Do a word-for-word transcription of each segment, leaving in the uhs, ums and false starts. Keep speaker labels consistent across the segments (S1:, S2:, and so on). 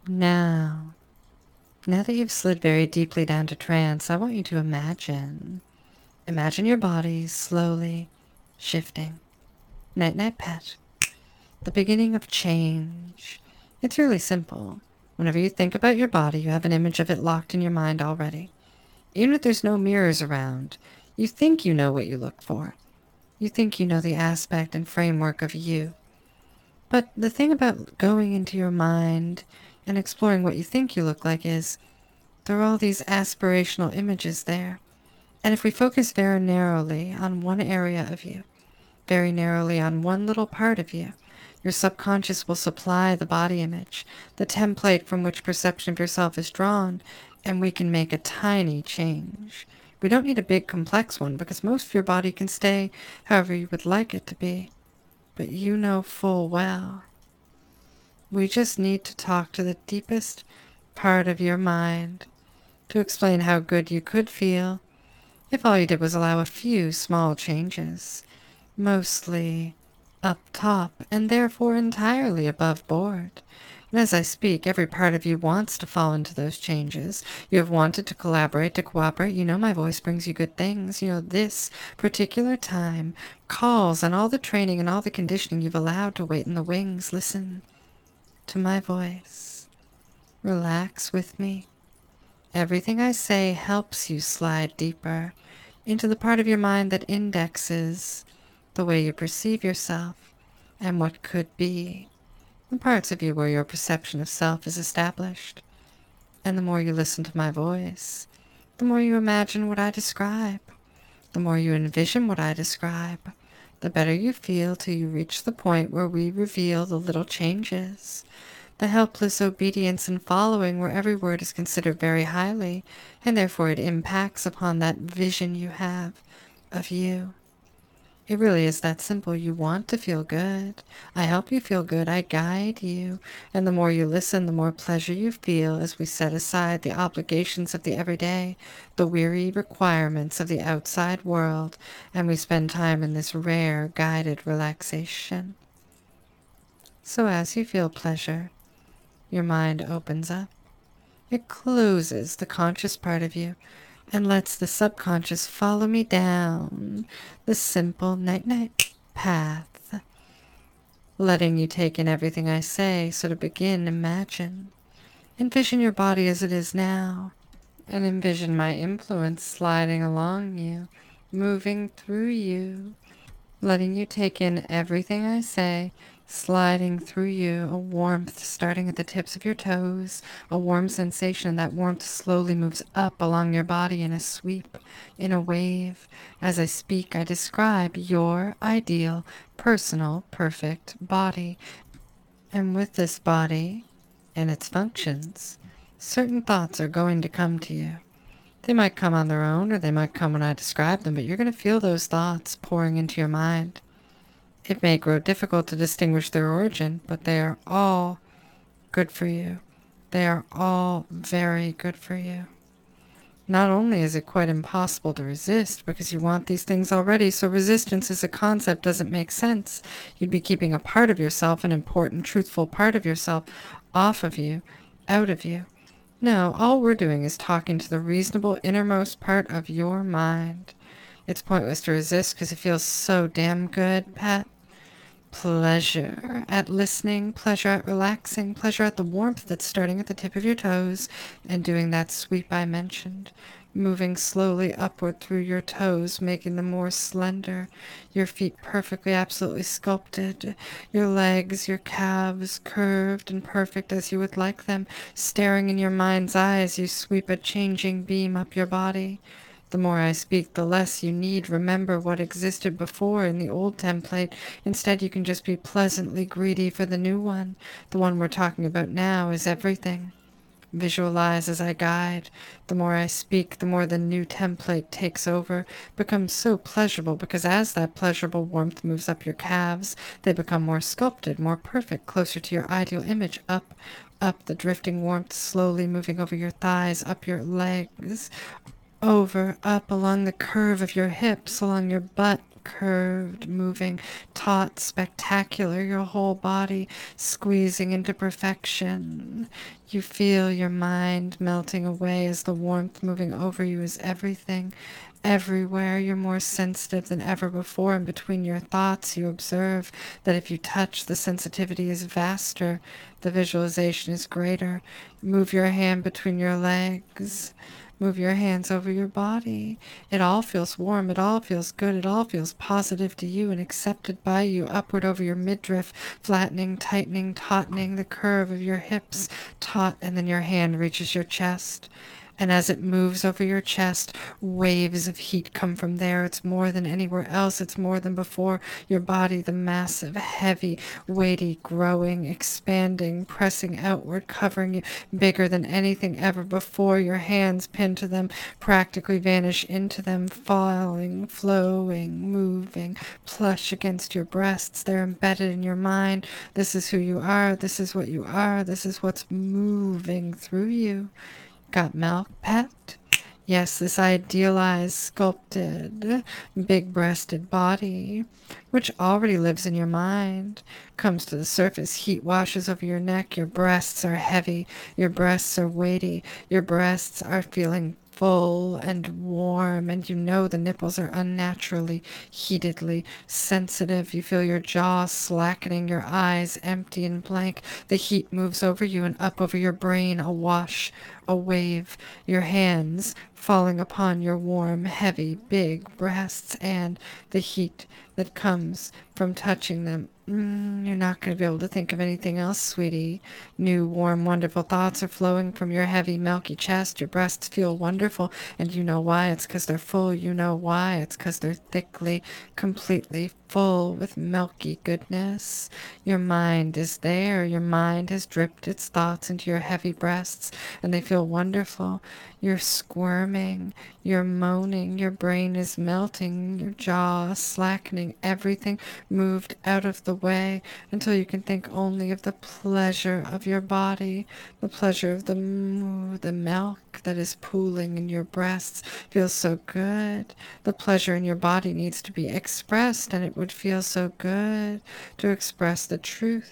S1: Now, now that you've slid very deeply down to trance, I want you to imagine. Imagine your body slowly shifting. Night-night, pet. The beginning of change. It's really simple. Whenever you think about your body, you have an image of it locked in your mind already. Even if there's no mirrors around, you think you know what you look for. You think you know the aspect and framework of you. But the thing about going into your mind and exploring what you think you look like is there are all these aspirational images there. And if we focus very narrowly on one area of you, very narrowly on one little part of you, your subconscious will supply the body image, the template from which perception of yourself is drawn, and we can make a tiny change. We don't need a big complex one because most of your body can stay however you would like it to be. But you know full well. We just need to talk to the deepest part of your mind to explain how good you could feel if all you did was allow a few small changes, mostly up top and therefore entirely above board. And as I speak, every part of you wants to fall into those changes. You have wanted to collaborate, to cooperate. You know my voice brings you good things. You know this particular time calls on all the training and all the conditioning you've allowed to wait in the wings. Listen to my voice. Relax with me. Everything I say helps you slide deeper into the part of your mind that indexes the way you perceive yourself and what could be. The parts of you where your perception of self is established. And the more you listen to my voice, the more you imagine what I describe, the more you envision what I describe, the better you feel till you reach the point where we reveal the little changes, the helpless obedience and following where every word is considered very highly, and therefore it impacts upon that vision you have of you. It really is that simple. You want to feel good. I help you feel good. I guide you. And the more you listen, the more pleasure you feel as we set aside the obligations of the everyday, the weary requirements of the outside world, and we spend time in this rare, guided relaxation. So as you feel pleasure, your mind opens up. It closes the conscious part of you and lets the subconscious follow me down the simple night-night path, letting you take in everything I say. So to begin, imagine. Envision your body as it is now, and envision my influence sliding along you, moving through you, letting you take in everything I say, sliding through you, a warmth starting at the tips of your toes, a warm sensation. That warmth slowly moves up along your body in a sweep, in a wave. As I speak, I describe your ideal, personal, perfect body. And with this body and its functions, certain thoughts are going to come to you. They might come on their own, or they might come when I describe them, but you're going to feel those thoughts pouring into your mind. It may grow difficult to distinguish their origin, but they are all good for you. They are all very good for you. Not only is it quite impossible to resist because you want these things already, so resistance as a concept doesn't make sense. You'd be keeping a part of yourself, an important, truthful part of yourself, off of you, out of you. No, all we're doing is talking to the reasonable innermost part of your mind. It's pointless to resist because it feels so damn good, Pat. Pleasure at listening, pleasure at relaxing, pleasure at the warmth that's starting at the tip of your toes and doing that sweep I mentioned, moving slowly upward through your toes, making them more slender, your feet perfectly, absolutely sculpted, your legs, your calves curved and perfect as you would like them, staring in your mind's eye as you sweep a changing beam up your body. The more I speak, the less you need remember what existed before in the old template. Instead, you can just be pleasantly greedy for the new one. The one we're talking about now is everything. Visualize as I guide. The more I speak, the more the new template takes over, becomes so pleasurable, because as that pleasurable warmth moves up your calves, they become more sculpted, more perfect, closer to your ideal image. Up, up, the drifting warmth slowly moving over your thighs, up your legs, over, up, along the curve of your hips, along your butt, curved, moving, taut, spectacular, your whole body squeezing into perfection. You feel your mind melting away as the warmth moving over you is everything. Everywhere you're more sensitive than ever before, and between your thoughts you observe that if you touch, the sensitivity is vaster, the visualization is greater. Move your hand between your legs. Move your hands over your body. It all feels warm. It all feels good. It all feels positive to you and accepted by you. Upward over your midriff, flattening, tightening, tautening the curve of your hips, taut, and then your hand reaches your chest. And as it moves over your chest, waves of heat come from there. It's more than anywhere else. It's more than before. Your body, the massive, heavy, weighty, growing, expanding, pressing outward, covering you, bigger than anything ever before. Your hands pinned to them, practically vanish into them, falling, flowing, moving, plush against your breasts. They're embedded in your mind. This is who you are. This is what you are. This is what's moving through you. Got milk, pet? Yes, this idealized, sculpted, big-breasted body, which already lives in your mind, comes to the surface. Heat washes over your neck. Your breasts are heavy. Your breasts are weighty. Your breasts are feeling full and warm, and you know the nipples are unnaturally, heatedly sensitive. You feel your jaw slackening, your eyes empty and blank. The heat moves over you and up over your brain, a wash, a wave. Your hands falling upon your warm, heavy, big breasts, and the heat that comes from touching them. Mm, you're not going to be able to think of anything else, sweetie. New, warm, wonderful thoughts are flowing from your heavy, milky chest. Your breasts feel wonderful, and you know why. It's because they're full. You know why. It's because they're thickly, completely full with milky goodness. Your mind is there. Your mind has dripped its thoughts into your heavy breasts, and they feel wonderful. You're squirming. You're moaning. Your brain is melting. Your jaw slackening. Everything moved out of the way until you can think only of the pleasure of your body, the pleasure of the moo, the milk that is pooling in your breasts feels so good. The pleasure in your body needs to be expressed, and it would feel so good to express the truth.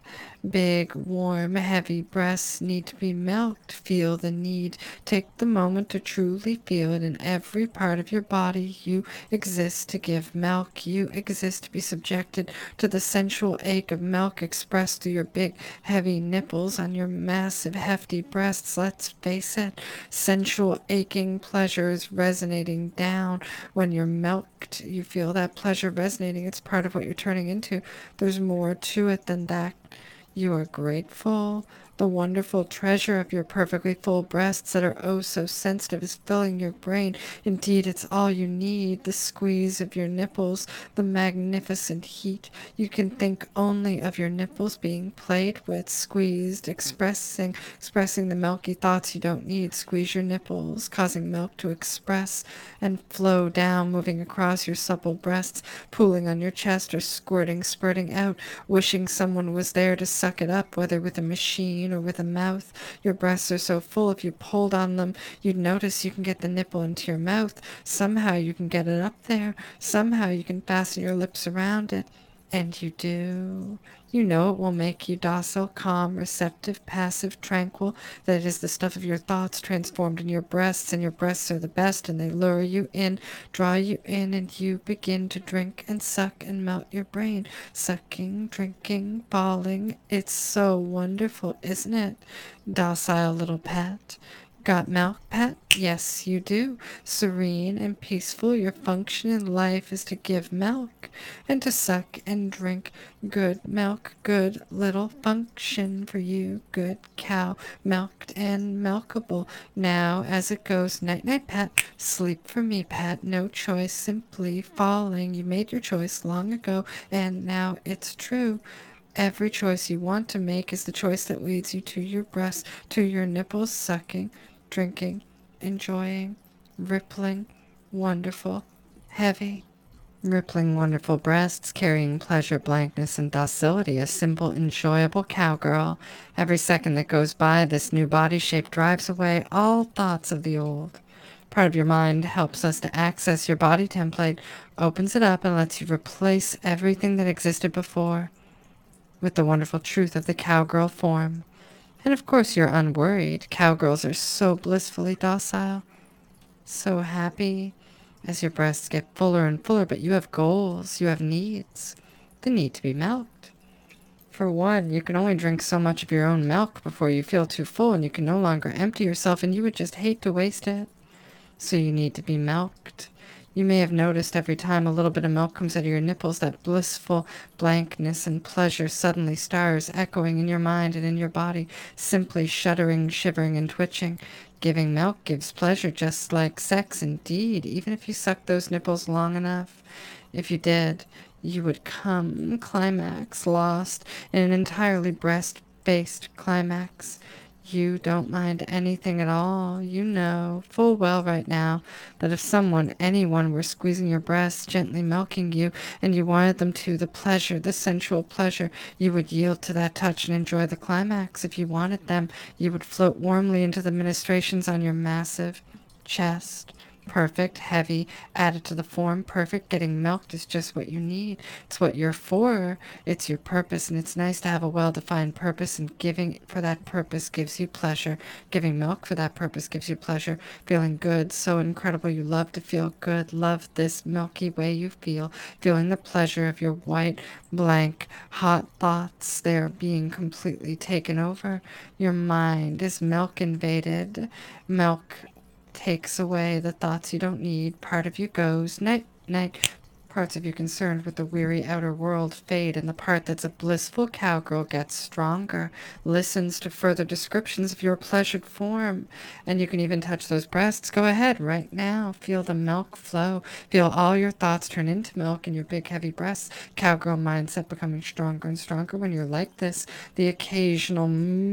S1: Big, warm, heavy breasts need to be milked. Feel the need. Take the moment to truly feel it in every part of your body. You exist to give milk. You exist to be subjected to the sensual ache of milk expressed through your big, heavy nipples on your massive, hefty breasts. Let's face it, sensual, aching pleasure is resonating down when you're milked. You feel that pleasure resonating. It's part of what you're turning into. There's more to it than that. You are grateful. The wonderful treasure of your perfectly full breasts that are oh so sensitive is filling your brain. Indeed, it's all you need. The squeeze of your nipples, the magnificent heat. You can think only of your nipples being played with, squeezed, expressing, expressing the milky thoughts you don't need. Squeeze your nipples, causing milk to express and flow down, moving across your supple breasts, pooling on your chest or squirting, spurting out, wishing someone was there to suck it up, whether with a machine or with a mouth. Your breasts are so full, if you pulled on them, you'd notice you can get the nipple into your mouth. Somehow you can get it up there. Somehow you can fasten your lips around it. And you do. You know it will make you docile, calm, receptive, passive, tranquil, that it is the stuff of your thoughts transformed in your breasts, and your breasts are the best, and they lure you in, draw you in, and you begin to drink and suck and melt your brain. Sucking, drinking, falling. It's so wonderful, isn't it? Docile little pet. Got milk, pet? Yes, you do. Serene and peaceful, your function in life is to give milk and to suck and drink good milk. Good little function for you. Good cow, milked and milkable. Now, as it goes, night-night, pet. Sleep for me, pet. No choice, simply falling. You made your choice long ago, and now it's true. Every choice you want to make is the choice that leads you to your breast, to your nipples, sucking, drinking, enjoying, rippling, wonderful, heavy, rippling, wonderful breasts, carrying pleasure, blankness, and docility, a simple, enjoyable cowgirl. Every second that goes by, this new body shape drives away all thoughts of the old. Part of your mind helps us to access your body template, opens it up, and lets you replace everything that existed before with the wonderful truth of the cowgirl form. And of course, you're unworried. Cowgirls are so blissfully docile, so happy as your breasts get fuller and fuller, but you have goals, you have needs. The need to be milked. For one, you can only drink so much of your own milk before you feel too full and you can no longer empty yourself, and you would just hate to waste it. So you need to be milked. You may have noticed every time a little bit of milk comes out of your nipples, that blissful blankness and pleasure suddenly starts echoing in your mind and in your body, simply shuddering, shivering, and twitching. Giving milk gives pleasure just like sex, indeed, even if you suck those nipples long enough. If you did, you would come, climax, lost in an entirely breast-based climax. You don't mind anything at all. You know full well right now that if someone, anyone, were squeezing your breasts, gently milking you, and you wanted them to, the pleasure, the sensual pleasure, you would yield to that touch and enjoy the climax. If you wanted them, you would float warmly into the ministrations on your massive chest. Perfect, heavy, added to the form, perfect. Getting milked is just what you need. It's what you're for. It's your purpose, and it's nice to have a well-defined purpose, and giving for that purpose gives you pleasure. Giving milk for that purpose gives you pleasure. Feeling good, so incredible you love to feel good. Love this milky way you feel. Feeling the pleasure of your white, blank, hot thoughts. They're being completely taken over. Your mind is milk invaded. Milk takes away the thoughts you don't need. Part of you goes, night, night. Parts of you concerned with the weary outer world fade, and the part that's a blissful cowgirl gets stronger, listens to further descriptions of your pleasured form. And you can even touch those breasts. Go ahead right now. Feel the milk flow. Feel all your thoughts turn into milk in your big heavy breasts. Cowgirl mindset becoming stronger and stronger when you're like this. The occasional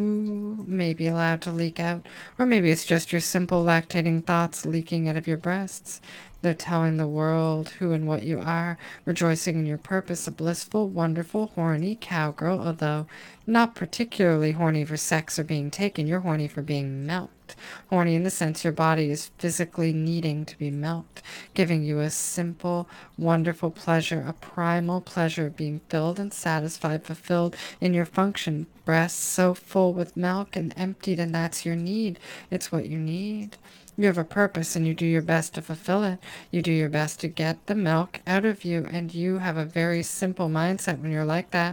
S1: moo may be allowed to leak out, or maybe it's just your simple lactating thoughts leaking out of your breasts. They're telling the world who and what you are, rejoicing in your purpose, a blissful, wonderful, horny cowgirl, although not particularly horny for sex or being taken. You're horny for being milked. Horny in the sense your body is physically needing to be milked, giving you a simple, wonderful pleasure, a primal pleasure of being filled and satisfied, fulfilled in your function. Breasts so full with milk and emptied, and that's your need. It's what you need. You have a purpose, and you do your best to fulfill it. You do your best to get the milk out of you, and you have a very simple mindset when you're like that.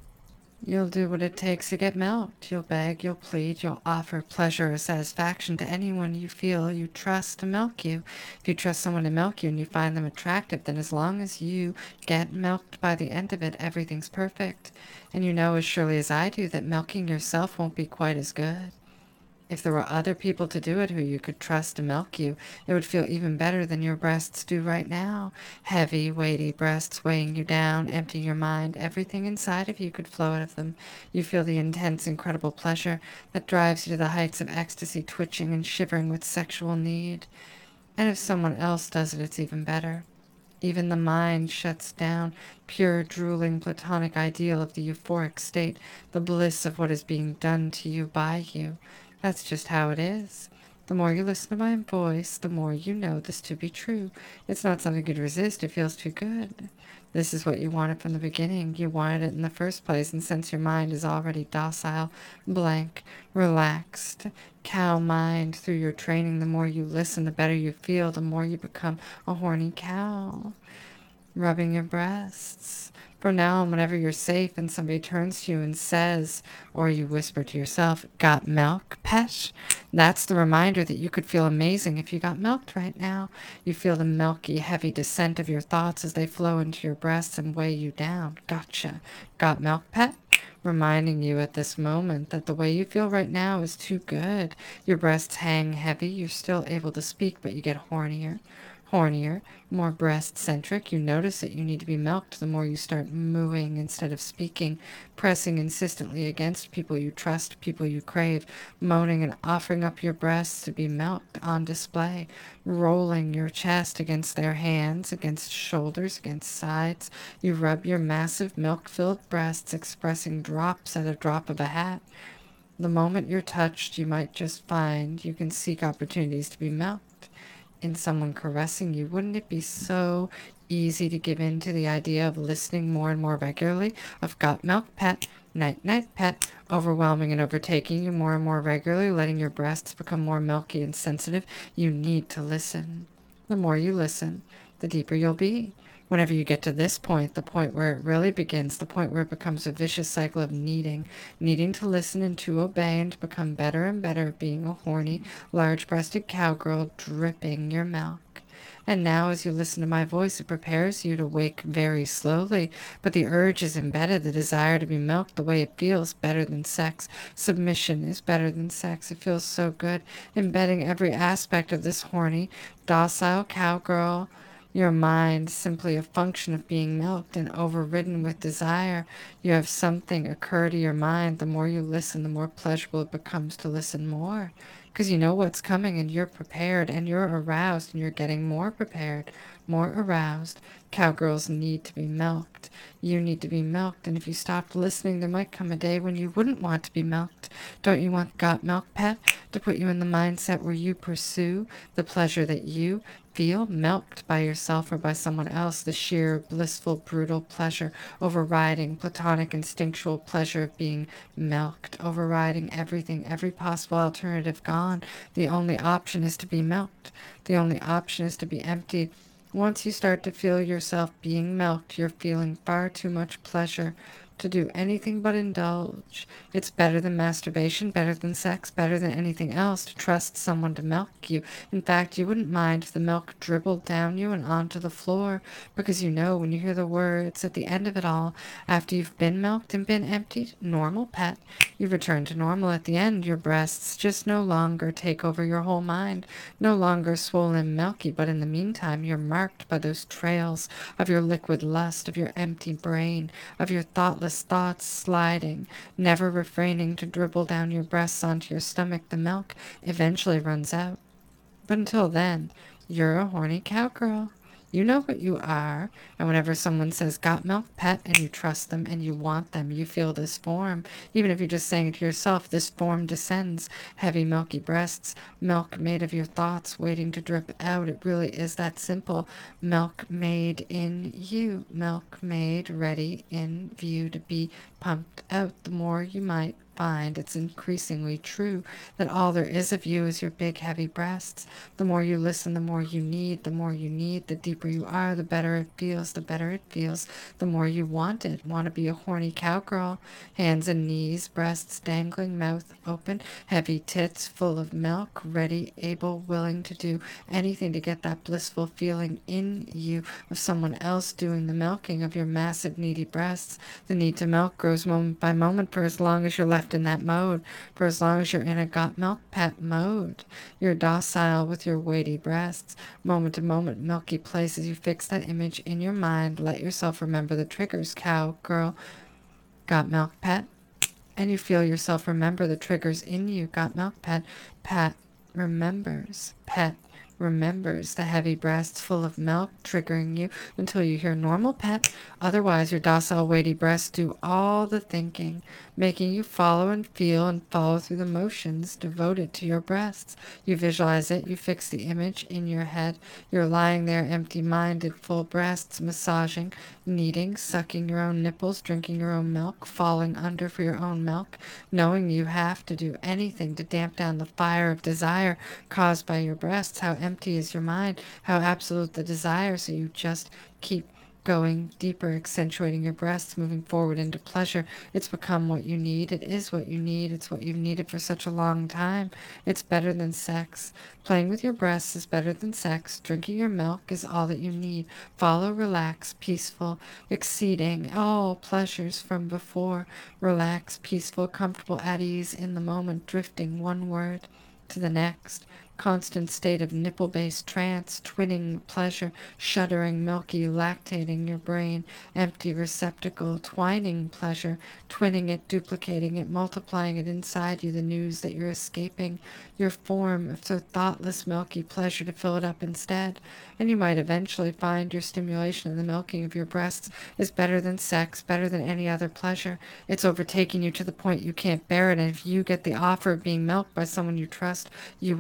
S1: You'll do what it takes to get milked. You'll beg, you'll plead, you'll offer pleasure or satisfaction to anyone you feel you trust to milk you. If you trust someone to milk you and you find them attractive, then as long as you get milked by the end of it, everything's perfect. And you know as surely as I do that milking yourself won't be quite as good. If there were other people to do it who you could trust to milk you, it would feel even better than your breasts do right now. Heavy, weighty breasts weighing you down, emptying your mind. Everything inside of you could flow out of them. You feel the intense, incredible pleasure that drives you to the heights of ecstasy, twitching and shivering with sexual need. And if someone else does it, it's even better. Even the mind shuts down, pure, drooling, platonic ideal of the euphoric state, the bliss of what is being done to you by you. That's just how it is. The more you listen to my voice, the more you know this to be true. It's not something you could resist. It feels too good. This is what you wanted from the beginning. You wanted it in the first place, and since your mind is already docile, blank, relaxed, cow mind through your training, the more you listen, the better you feel, the more you become a horny cow. Rubbing your breasts. For now, whenever you're safe and somebody turns to you and says, or you whisper to yourself, got milk, pet? That's the reminder that you could feel amazing if you got milked right now. You feel the milky, heavy descent of your thoughts as they flow into your breasts and weigh you down. Gotcha. Got milk, pet? Reminding you at this moment that the way you feel right now is too good. Your breasts hang heavy. You're still able to speak, but you get hornier. Hornier, more breast-centric. You notice that you need to be milked the more you start mooing instead of speaking, pressing insistently against people you trust, people you crave, moaning and offering up your breasts to be milked on display, rolling your chest against their hands, against shoulders, against sides. You rub your massive milk-filled breasts, expressing drops at a drop of a hat. The moment you're touched, you might just find you can seek opportunities to be milked. in someone caressing you, wouldn't it be so easy to give in to the idea of listening more and more regularly, of got milk, pet, night, night, pet, overwhelming and overtaking you more and more regularly, letting your breasts become more milky and sensitive? You need to listen. The more you listen, the deeper you'll be. Whenever you get to this point, the point where it really begins, the point where it becomes a vicious cycle of needing, needing to listen and to obey and to become better and better at being a horny, large-breasted cowgirl dripping your milk. And now as you listen to my voice, it prepares you to wake very slowly, but the urge is embedded, the desire to be milked, the way it feels, better than sex. Submission is better than sex. It feels so good, embedding every aspect of this horny, docile cowgirl. Your mind simply a function of being milked and overridden with desire. You have something occur to your mind. The more you listen, the more pleasurable it becomes to listen more. Because you know what's coming and you're prepared and you're aroused and you're getting more prepared, more aroused. Cowgirls need to be milked. You need to be milked. And if you stopped listening, there might come a day when you wouldn't want to be milked. Don't you want Got Milk Pet to put you in the mindset where you pursue the pleasure that you feel, milked by yourself or by someone else, the sheer, blissful, brutal pleasure, overriding platonic, instinctual pleasure of being milked, overriding everything, every possible alternative gone. The only option is to be milked. The only option is to be emptied. Once you start to feel yourself being milked, you're feeling far too much pleasure to do anything but indulge. It's better than masturbation, better than sex, better than anything else to trust someone to milk you. In fact, you wouldn't mind if the milk dribbled down you and onto the floor, because you know when you hear the words at the end of it all, after you've been milked and been emptied, normal pet, you return to normal at the end. Your breasts just no longer take over your whole mind, no longer swollen and milky, but in the meantime you're marked by those trails of your liquid lust, of your empty brain, of your thoughtless thoughts sliding, never refraining to dribble down your breasts onto your stomach. The milk eventually runs out. But until then, you're a horny cowgirl. You know what you are, and whenever someone says, got milk, pet, and you trust them and you want them, you feel this form. Even if you're just saying it to yourself, this form descends. Heavy, milky breasts, milk made of your thoughts waiting to drip out. It really is that simple. Milk made in you. Milk made ready in view to be pumped out. The more you might find it's increasingly true that all there is of you is your big heavy breasts. The more you listen, the more you need, the more you need, the deeper you are, the better it feels, the better it feels, the more you want it. Want to be a horny cowgirl, hands and knees, breasts dangling, mouth open, heavy tits full of milk, ready, able, willing to do anything to get that blissful feeling in you of someone else doing the milking of your massive needy breasts. The need to milk grows moment by moment for as long as you're left in that mode, for as long as you're in a got milk pet mode. You're docile with your weighty breasts. Moment to moment, milky places. You fix that image in your mind. Let yourself remember the triggers. Cow, girl, got milk pet. And you feel yourself remember the triggers in you. Got milk pet. Pat remembers. Pet remembers the heavy breasts full of milk triggering you until you hear normal pet. Otherwise, your docile, weighty breasts do all the thinking, making you follow and feel and follow through the motions devoted to your breasts. You visualize it, you fix the image in your head. You're lying there empty-minded, full breasts, massaging, kneading, sucking your own nipples, drinking your own milk, falling under for your own milk, knowing you have to do anything to damp down the fire of desire caused by your breasts. How empty is your mind, how absolute the desire, so you just keep going deeper, accentuating your breasts, moving forward into pleasure. It's become what you need. It is what you need. It's what you've needed for such a long time. It's better than sex. Playing with your breasts is better than sex. Drinking your milk is all that you need. Follow, relax, peaceful, exceeding all pleasures from before. Relax, peaceful, comfortable, at ease in the moment, drifting one word to the next. Constant state of nipple-based trance, twinning pleasure, shuddering, milky, lactating your brain, empty receptacle, twining pleasure, twinning it, duplicating it, multiplying it inside you, the news that you're escaping, your form of so thoughtless, milky pleasure to fill it up instead. And you might eventually find your stimulation and the milking of your breasts is better than sex, better than any other pleasure. It's overtaking you to the point you can't bear it, and if you get the offer of being milked by someone you trust, you will tip over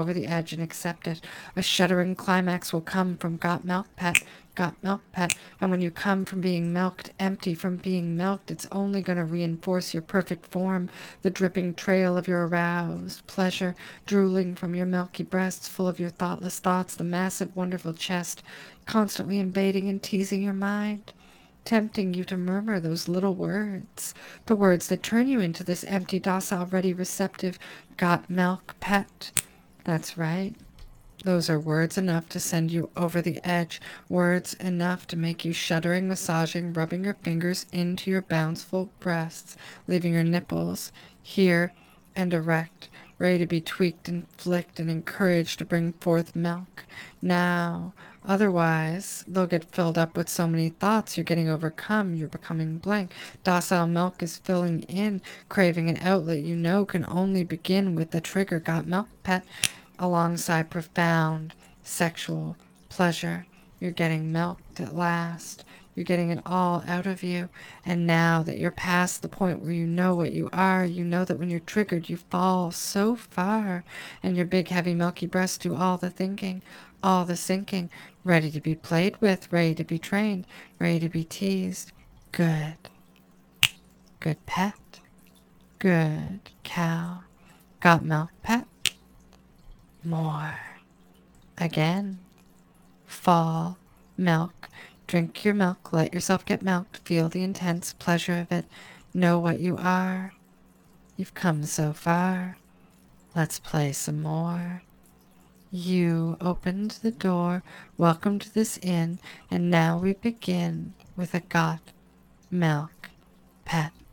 S1: over the edge and accept it. A shuddering climax will come from got milk, pet, got milk, pet. And when you come from being milked empty, from being milked, it's only going to reinforce your perfect form, the dripping trail of your aroused pleasure, drooling from your milky breasts, full of your thoughtless thoughts, the massive, wonderful chest, constantly invading and teasing your mind, tempting you to murmur those little words, the words that turn you into this empty, docile, ready, receptive, got milk pet. That's right. Those are words enough to send you over the edge, words enough to make you shuddering, massaging, rubbing your fingers into your bounceful breasts, leaving your nipples here and erect, ready to be tweaked and flicked and encouraged to bring forth milk. Now, otherwise, they'll get filled up with so many thoughts, you're getting overcome, you're becoming blank. Docile milk is filling in, craving an outlet you know can only begin with the trigger, got milk, pet, alongside profound sexual pleasure. You're getting milked at last. You're getting it all out of you. And now that you're past the point where you know what you are, you know that when you're triggered, you fall so far. And your big, heavy, milky breasts do all the thinking, all the sinking, ready to be played with, ready to be trained, ready to be teased. Good. Good pet. Good cow. Got milk, pet? More. Again. Fall. Milk. Drink your milk. Let yourself get milked. Feel the intense pleasure of it. Know what you are. You've come so far. Let's play some more. You opened the door. Welcome to this inn. And now we begin with a got milk pet.